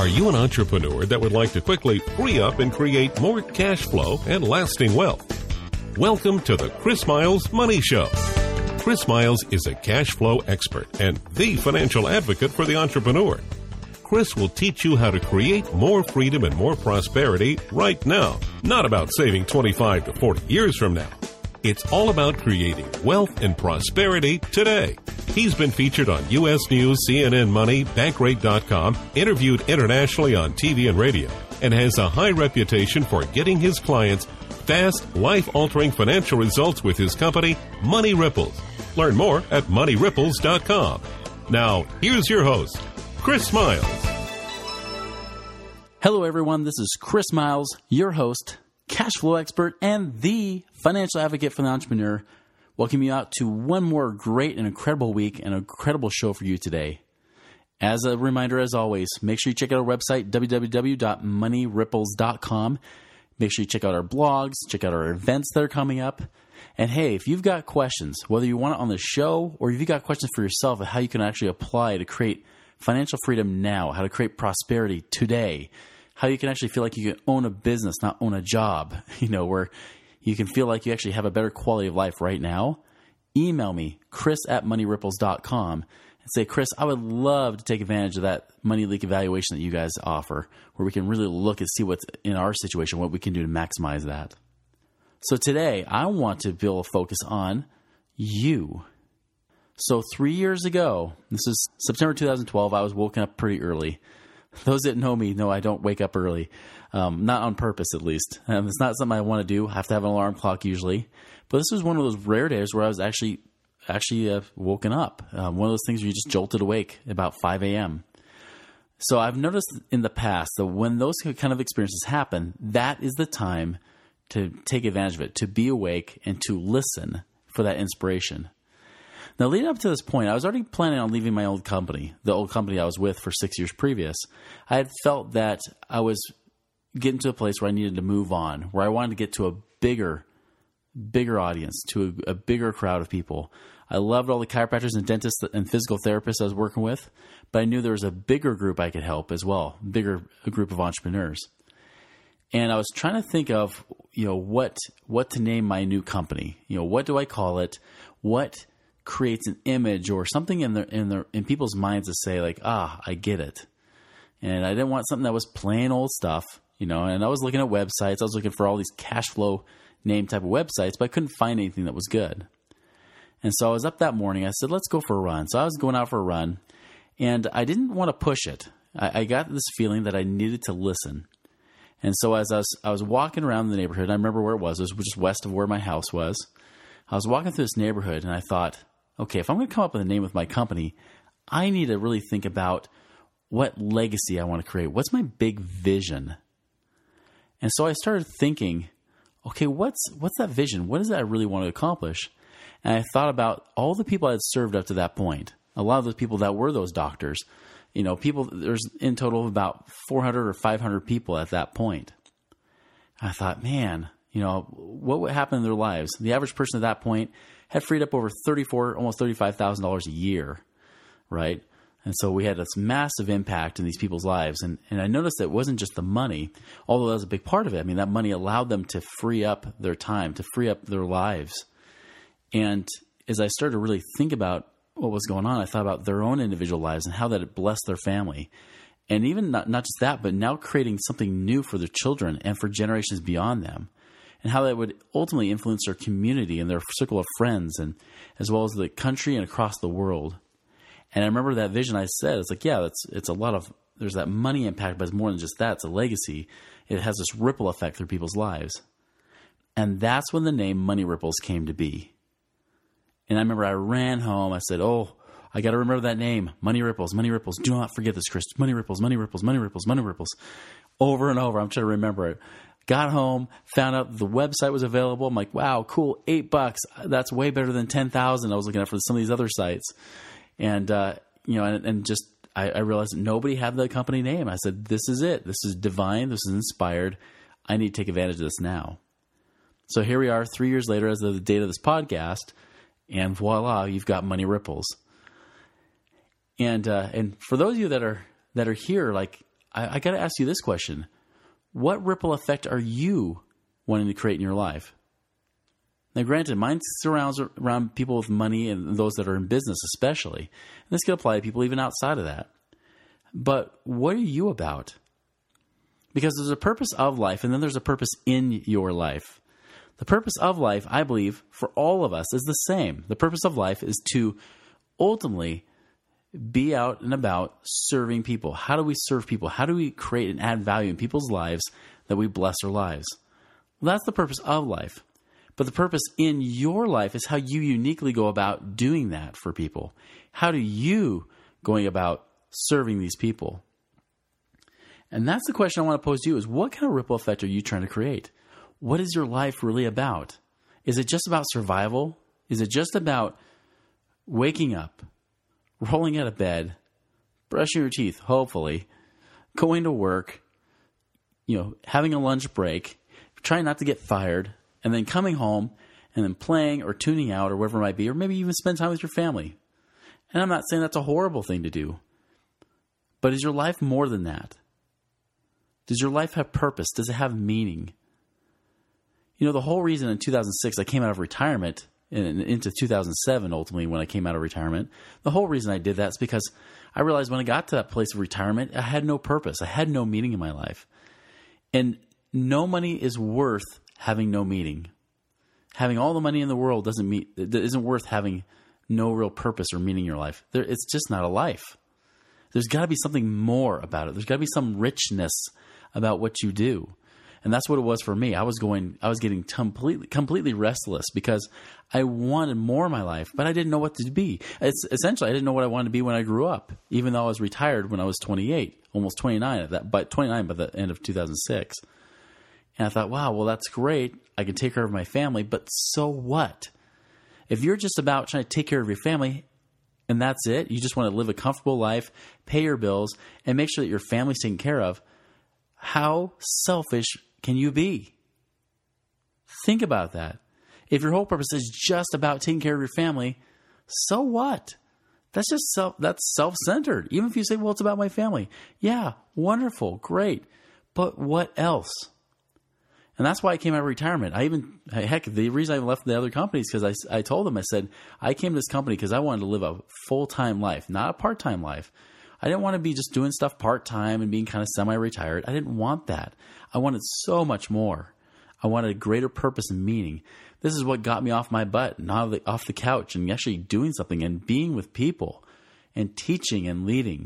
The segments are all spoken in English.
Are you an entrepreneur that would like to quickly free up and create more cash flow and lasting wealth? Welcome to the Chris Miles Money Show. Chris Miles is a cash flow expert and the financial advocate for the entrepreneur. Chris will teach you how to create more freedom and more prosperity right now. Not about saving 25 to 40 years from now. It's all about creating wealth and prosperity today. He's been featured on U.S. News, CNN Money, Bankrate.com, interviewed internationally on TV and radio, and has a high reputation for getting his clients fast, life-altering financial results with his company, Money Ripples. Learn more at MoneyRipples.com. Now, here's your host, Chris Miles. Hello, everyone. This is Chris Miles, your host, cash flow expert, and the financial advocate for the entrepreneur. Welcome you out to one more great and incredible week and an incredible show for you today. As a reminder, as always, make sure you check out our website, www.moneyripples.com. Make sure you check out our blogs, check out our events that are coming up. And hey, if you've got questions, whether you want it on the show or if you've got questions for yourself of how you can actually apply to create financial freedom now, how to create prosperity today, how you can actually feel like you can own a business, not own a job, where you can feel like you actually have a better quality of life right now, email me, chris@moneyripples.com, and say, Chris, I would love to take advantage of that money leak evaluation that you guys offer, where we can really look and see what's in our situation, what we can do to maximize that. So today, I want to build a focus on you. So 3 years ago, this is September 2012, I was woken up pretty early. Those that know me know I don't wake up early, not on purpose at least. It's not something I want to do. I have to have an alarm clock usually. But this was one of those rare days where I was actually woken up. One of those things where you just jolted awake about 5 a.m. So I've noticed in the past that when those kind of experiences happen, that is the time to take advantage of it, to be awake and to listen for that inspiration. Now, leading up to this point, I was already planning on leaving my old company, the old company I was with for 6 years previous. I had felt that I was getting to a place where I needed to move on, where I wanted to get to a bigger audience, to a bigger crowd of people. I loved all the chiropractors and dentists and physical therapists I was working with, but I knew there was a bigger group I could help as well, a group of entrepreneurs. And I was trying to think of, what to name my new company. What do I call it? What creates an image or something in people's minds to say like, I get it. And I didn't want something that was plain old stuff, and I was looking at websites. I was looking for all these cash flow name type of websites, but I couldn't find anything that was good. And so I was up that morning. I said, let's go for a run. So I was going out for a run and I didn't want to push it. I got this feeling that I needed to listen. And so as I was walking around the neighborhood, I remember where it was just west of where my house was. I was walking through this neighborhood and I thought, okay, if I'm going to come up with a name of my company, I need to really think about what legacy I want to create. What's my big vision? And so I started thinking, okay, what's that vision? What is it I really want to accomplish? And I thought about all the people I had served up to that point. A lot of the people that were those doctors, there's in total about 400 or 500 people at that point. I thought, man, what would happen in their lives? The average person at that point had freed up over almost $35,000 a year, right? And so we had this massive impact in these people's lives. And I noticed that it wasn't just the money, although that was a big part of it. I mean, that money allowed them to free up their time, to free up their lives. And as I started to really think about what was going on, I thought about their own individual lives and how that had blessed their family. And even not just that, but now creating something new for their children and for generations beyond them. And how that would ultimately influence their community and their circle of friends, and as well as the country and across the world. And I remember that vision I said, it's like, yeah, it's a lot of, there's that money impact, but it's more than just that. It's a legacy. It has this ripple effect through people's lives. And that's when the name Money Ripples came to be. And I remember I ran home. I said, I got to remember that name, Money Ripples, Money Ripples. Do not forget this, Chris. Money Ripples, Money Ripples, Money Ripples, Money Ripples. Over and over. I'm trying to remember it. Got home, found out the website was available. I'm like, wow, cool, $8. That's way better than $10,000 I was looking at for some of these other sites. And, I realized that nobody had the company name. I said, this is it. This is divine. This is inspired. I need to take advantage of this now. So here we are 3 years later as of the date of this podcast, and voila, you've got Money Ripples. And for those of you that are here, like, I got to ask you this question. What ripple effect are you wanting to create in your life? Now, granted, mine surrounds around people with money and those that are in business especially. And this could apply to people even outside of that. But what are you about? Because there's a purpose of life, and then there's a purpose in your life. The purpose of life, I believe, for all of us is the same. The purpose of life is to ultimately be out and about serving people. How do we serve people? How do we create and add value in people's lives that we bless their lives? Well, that's the purpose of life. But the purpose in your life is how you uniquely go about doing that for people. How do you going about serving these people? And that's the question I want to pose to you is, what kind of ripple effect are you trying to create? What is your life really about? Is it just about survival? Is it just about waking up, rolling out of bed, brushing your teeth, hopefully, going to work, having a lunch break, trying not to get fired, and then coming home and then playing or tuning out or whatever it might be, or maybe even spend time with your family? And I'm not saying that's a horrible thing to do, but is your life more than that? Does your life have purpose? Does it have meaning? The whole reason in 2006 I came out of retirement and into 2007 ultimately when I came out of retirement, the whole reason I did that is because I realized when I got to that place of retirement, I had no purpose. I had no meaning in my life. And no money is worth having no meaning. Having all the money in the world isn't worth having no real purpose or meaning in your life. It's just not a life. There's got to be something more about it. There's got to be some richness about what you do. And that's what it was for me. I was getting completely restless because I wanted more in my life, but I didn't know what to be. It's essentially, I didn't know what I wanted to be when I grew up, even though I was retired when I was 28, almost 29 by the end of 2006. And I thought, wow, well, that's great. I can take care of my family, but so what? If you're just about trying to take care of your family and that's it, you just want to live a comfortable life, pay your bills, and make sure that your family's taken care of, how selfish can you be? Think about that. If your whole purpose is just about taking care of your family, so what? That's self-centered. Even if you say, well, it's about my family. Yeah, wonderful, great. But what else? And that's why I came out of retirement. The reason I left the other companies is because I told them, I said, I came to this company because I wanted to live a full-time life, not a part-time life. I didn't want to be just doing stuff part-time and being kind of semi-retired. I didn't want that. I wanted so much more. I wanted a greater purpose and meaning. This is what got me off my butt and off the couch and actually doing something and being with people and teaching and leading.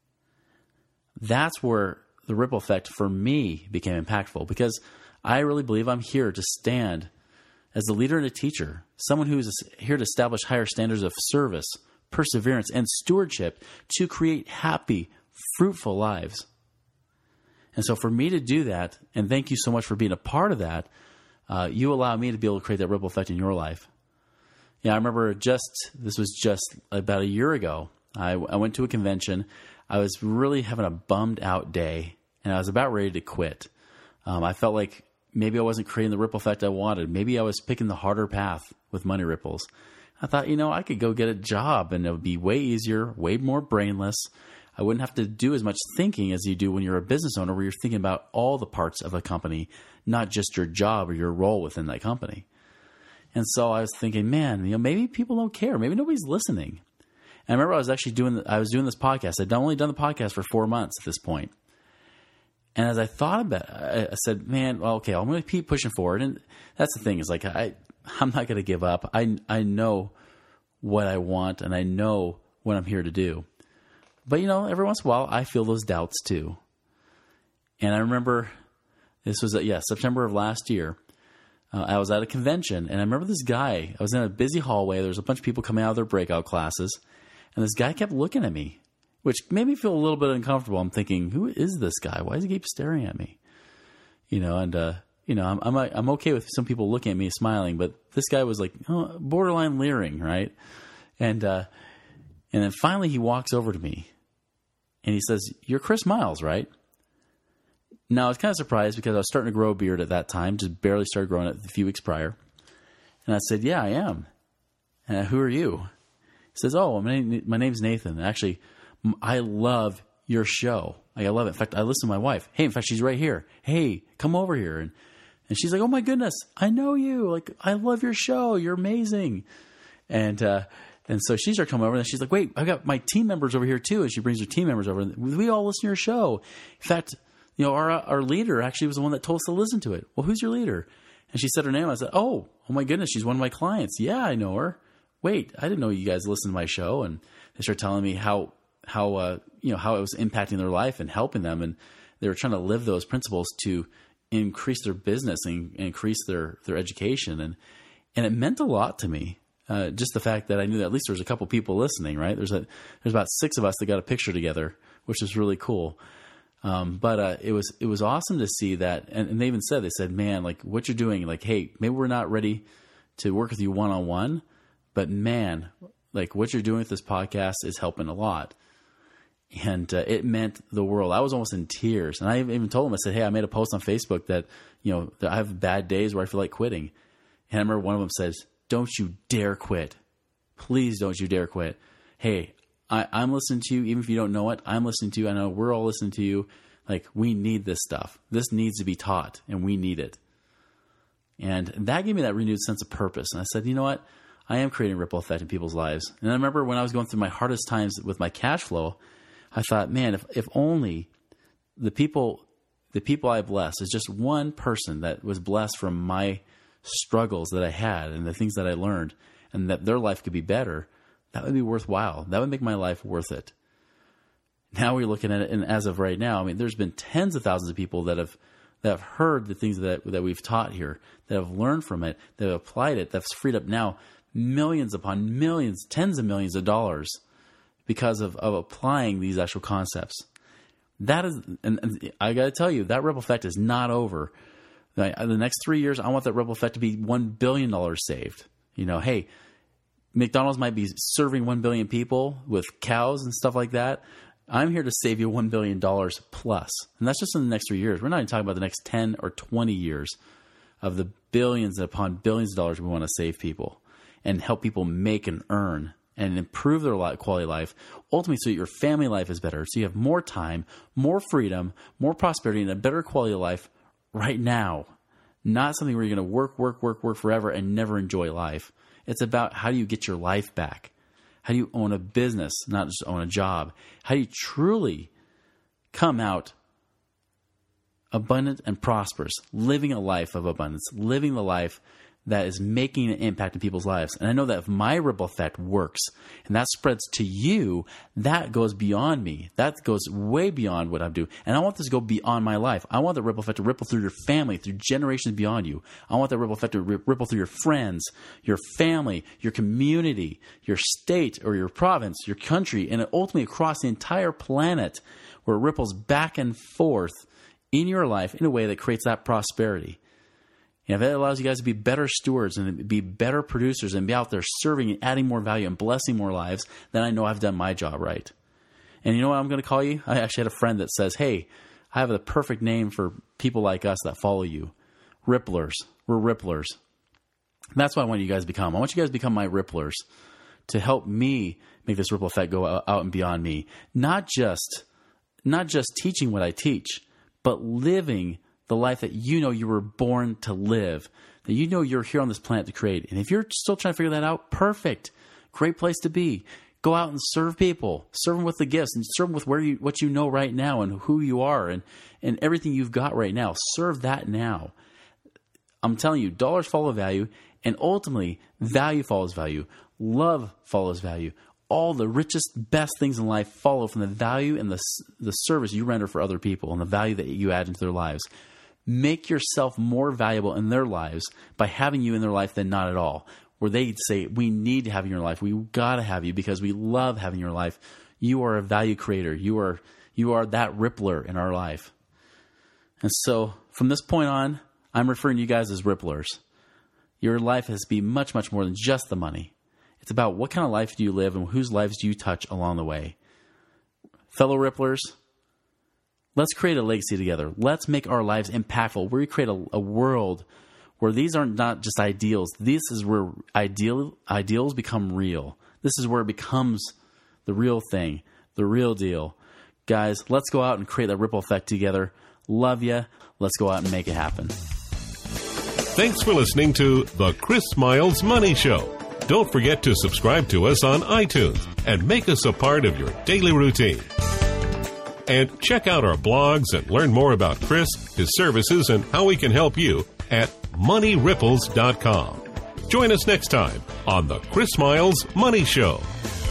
That's where the ripple effect for me became impactful, because I really believe I'm here to stand as a leader and a teacher, someone who is here to establish higher standards of service, perseverance, and stewardship to create happy, fruitful lives. And so for me to do that, and thank you so much for being a part of that, you allow me to be able to create that ripple effect in your life. Yeah, I remember this was just about a year ago. I went to a convention. I was really having a bummed out day, and I was about ready to quit. I felt like maybe I wasn't creating the ripple effect I wanted. Maybe I was picking the harder path with Money Ripples. I thought, I could go get a job and it would be way easier, way more brainless. I wouldn't have to do as much thinking as you do when you're a business owner, where you're thinking about all the parts of a company, not just your job or your role within that company. And so I was thinking, man, maybe people don't care. Maybe nobody's listening. And I remember I was doing this podcast. I'd only done the podcast for 4 months at this point. And as I thought about it, I said, man, well, okay, I'm going to keep pushing forward. And that's the thing, is like, I'm not going to give up. I know what I want, and I know what I'm here to do. But, every once in a while, I feel those doubts too. And I remember this was, September of last year. I was at a convention, and I remember this guy. I was in a busy hallway. There was a bunch of people coming out of their breakout classes. And this guy kept looking at me, which made me feel a little bit uncomfortable. I'm thinking, who is this guy? Why does he keep staring at me? I'm okay with some people looking at me smiling, but this guy was like borderline leering, right? And then finally he walks over to me and he says, "You're Chris Miles, right?" Now I was kind of surprised because I was starting to grow a beard at that time, just barely started growing it a few weeks prior. And I said, "Yeah, I am." "Who are you?" He says, "Oh, my name's Nathan. Actually, I love your show. Like, I love it. In fact, I listen to my wife. Hey, in fact, she's right here. Hey, come over here. And she's like, oh my goodness, I know you. Like, I love your show. You're amazing. And so she started coming over and she's like, wait, I've got my team members over here too. And she brings her team members over and we all listen to your show. In fact, our leader actually was the one that told us to listen to it. Well, who's your leader? And she said her name. I said, oh my goodness, she's one of my clients. Yeah, I know her. Wait, I didn't know you guys listened to my show. And they started telling me how it was impacting their life and helping them. And they were trying to live those principles to increase their business and increase their education. And it meant a lot to me. Just the fact that I knew that at least there was a couple people listening, right? There's about 6 of us that got a picture together, which was really cool. But it was awesome to see that. And they even said, man, like what you're doing, like, hey, maybe we're not ready to work with you one-on-one, but man, like what you're doing with this podcast is helping a lot. And it meant the world. I was almost in tears. And I even told them, I said, hey, I made a post on Facebook that, that I have bad days where I feel like quitting. And I remember one of them says, don't you dare quit. Please don't you dare quit. Hey, I'm listening to you. Even if you don't know it, I'm listening to you. I know we're all listening to you. Like, we need this stuff. This needs to be taught, and we need it. And that gave me that renewed sense of purpose. And I said, you know what? I am creating a ripple effect in people's lives. And I remember when I was going through my hardest times with my cash flow, I thought, man, if only the people I blessed is just one person that was blessed from my struggles that I had and the things that I learned, and that their life could be better, that would be worthwhile. That would make my life worth it. Now we're looking at it, and as of right now, I mean, there's been tens of thousands of people that have heard the things that we've taught here, that have learned from it, that have applied it, that's freed up now millions upon millions, tens of millions of dollars because of applying these actual concepts. That is, and I got to tell you, that ripple effect is not over. The next 3 years, I want that ripple effect to be $1 billion saved. Hey, McDonald's might be serving 1 billion people with cows and stuff like that. I'm here to save you $1 billion plus. And that's just in the next 3 years. We're not even talking about the next 10 or 20 years of the billions upon billions of dollars we want to save people and help people make and earn and improve their quality of life, ultimately so that your family life is better, so you have more time, more freedom, more prosperity, and a better quality of life right now. Not something where you're going to work forever and never enjoy life. It's about how do you get your life back? How do you own a business, not just own a job? How do you truly come out abundant and prosperous, living a life of abundance, living the life that is making an impact in people's lives? And I know that if my ripple effect works and that spreads to you, that goes beyond me. That goes way beyond what I'm doing. And I want this to go beyond my life. I want the ripple effect to ripple through your family, through generations beyond you. I want that ripple effect to ripple through your friends, your family, your community, your state or your province, your country, and ultimately across the entire planet, where it ripples back and forth in your life in a way that creates that prosperity. If it allows you guys to be better stewards and be better producers and be out there serving and adding more value and blessing more lives, then I know I've done my job right. And you know what I'm going to call you? I actually had a friend that says, hey, I have the perfect name for people like us that follow you. Ripplers. We're ripplers. And that's what I want you guys to become. I want you guys to become my ripplers to help me make this ripple effect go out and beyond me. Not just teaching what I teach, but living the life that you were born to live, that you're here on this planet to create. And if you're still trying to figure that out, perfect. Great place to be. Go out and serve people. Serve them with the gifts and serve them with what you know right now and who you are and everything you've got right now. Serve that now. I'm telling you, dollars follow value, and ultimately value follows value. Love follows value. All the richest, best things in life follow from the value and the service you render for other people and the value that you add into their lives. Make yourself more valuable in their lives by having you in their life than not at all. Where they say, we need to have you in your life. We got to have you because we love having your life. You are a value creator. You are that rippler in our life. And so from this point on, I'm referring to you guys as ripplers. Your life has to be much, much more than just the money. It's about what kind of life do you live and whose lives do you touch along the way. Fellow ripplers, let's create a legacy together. Let's make our lives impactful. We create a world where these are not just ideals. This is where ideals become real. This is where it becomes the real thing, the real deal. Guys, let's go out and create that ripple effect together. Love ya. Let's go out and make it happen. Thanks for listening to The Chris Miles Money Show. Don't forget to subscribe to us on iTunes and make us a part of your daily routine. And check out our blogs and learn more about Chris, his services, and how we can help you at moneyripples.com. Join us next time on The Chris Miles Money Show.